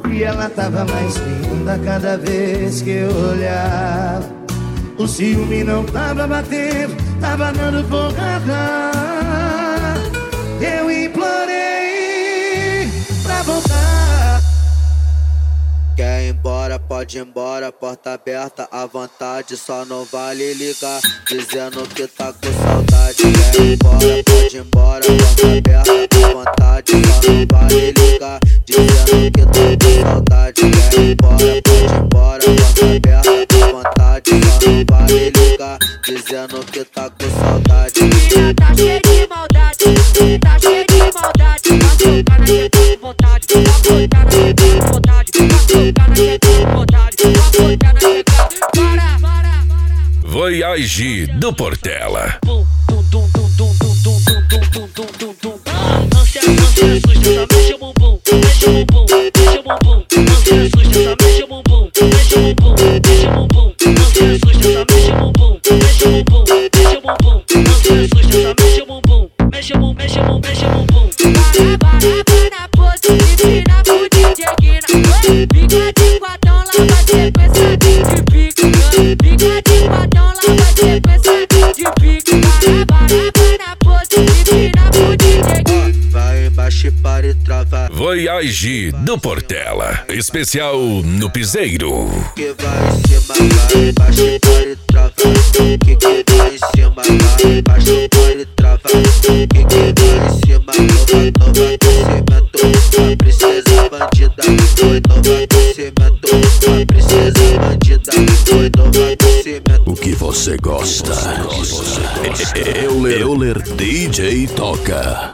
E ela tava mais linda cada vez que eu olhava. O ciúme não tava batendo, tava dando porrada. Eu implorei pra voltar. Quer ir embora, pode ir embora, porta aberta à vontade. Só não vale ligar, dizendo que tá com saudade. Quer ir embora, pode ir embora, porta aberta à vontade. Só não vale ligar, dizendo que tá com saudade. Quer ir embora, pode ir embora, porta aberta à vontade. Só não vale ligar, dizendo que tá com saudade. Menina tá cheia de maldade, tá cheia de maldade. Vai socar na teta com vontade, vai botar na teta com vontade. Vai socar na teta com vontade, vai botar na teta. Para. Voyage do Portela. Não se assusta, só mexe o bumbum, mexe o bumbum, mexe o bumbum. Não se assusta, só mexe o bumbum, mexe o bumbum, mexe o bumbum. Não se assusta, só mexe o bumbum, mexe o bumbum, mexe o bumbum. Não se assusta, só mexe o bumbum, mexe o bumbum, mexe o bumbum, mexe o bumbum. Para na pose, empina pro DJ Guina. Fica de quatão, lá vai sequência de pique. Fica de quatão, lá vai sequência de pique. Para na pose, empina pro DJ Guina. Vai embaixo e para e trava. Voyage do Portela. Especial no Piseiro. Que vai em cima, vai embaixo e para e trava. Que vai em cima, vai embaixo e para e trava. Que vai em cima, nova crescimento. A princesa bandida, foi nova crescimento. A princesa bandida, foi nova crescimento. O que você gosta? Euler DJ toca.